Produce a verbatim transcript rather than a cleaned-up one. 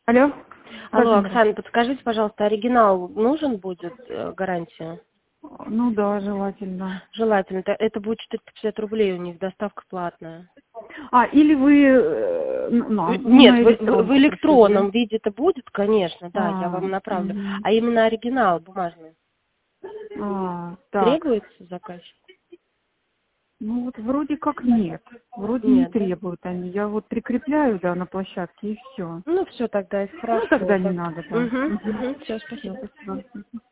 Алло. Алло, Владимир. Оксана, подскажите, пожалуйста, оригинал нужен будет, э, гарантия? Ну да, желательно. Желательно. Это, это будет четыреста пятьдесят рублей у них, доставка платная. А, или вы... э, ну, Нет, на в, в- в электронку пришлите, да? электронном виде это будет, конечно, да, я А, вам направлю. мгм. А именно оригинал бумажный А, так. требуется заказчик? Ну вот вроде как нет. Вроде не Нет, да? требуют они. Я вот прикрепляю, да, на площадке и все. Ну, все тогда, это Ну хорошо. тогда не Так. надо, да. Угу, Мгм. угу, все, Всё, спасибо. спасибо.